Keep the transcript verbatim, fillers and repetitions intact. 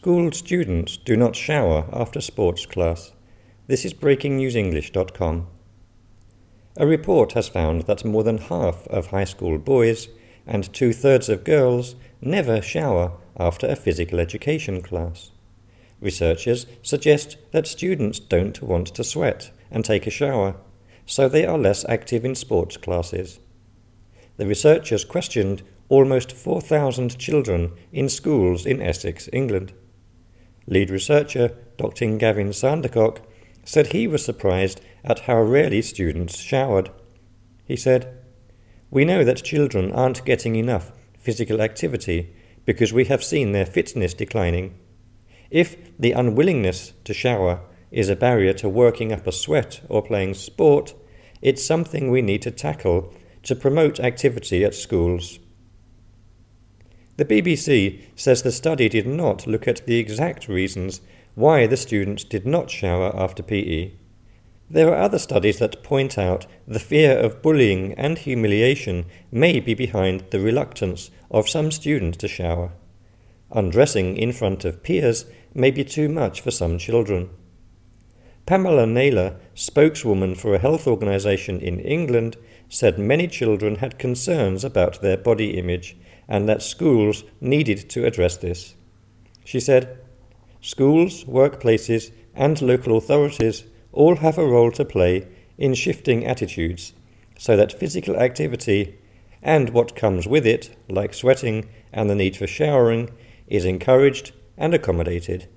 School students do not shower after sports class. This is breaking news english dot com. A report has found that more than half of high school boys and two-thirds of girls never shower after a physical education class. Researchers suggest that students don't want to sweat and take a shower, so they are less active in sports classes. The researchers questioned almost four thousand children in schools in Essex, England. Lead researcher Doctor Gavin Sandercock said he was surprised at how rarely students showered. He said, "We know that children aren't getting enough physical activity because we have seen their fitness declining. If the unwillingness to shower is a barrier to working up a sweat or playing sport, it's something we need to tackle to promote activity at schools." The B B C says the study did not look at the exact reasons why the students did not shower after P E. There are other studies that point out the fear of bullying and humiliation may be behind the reluctance of some students to shower. Undressing in front of peers may be too much for some children. Pamela Naylor, spokeswoman for a health organisation in England, said many children had concerns about their body image and that schools needed to address this. She said, "Schools, workplaces and local authorities all have a role to play in shifting attitudes so that physical activity and what comes with it, like sweating and the need for showering, is encouraged and accommodated."